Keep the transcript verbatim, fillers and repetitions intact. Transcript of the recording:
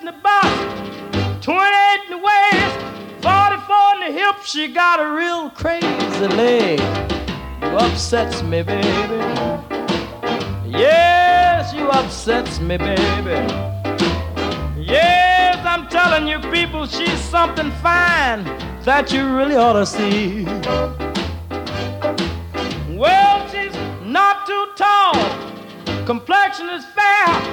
in the bust, twenty-eight in the waist, forty-four in the hip. She got a real crazy leg. You upsets me, baby. Yes, you upsets me, baby. Yes, I'm telling you people, she's something fine that you really ought to see. Well, she's not too tall, complexion is fair,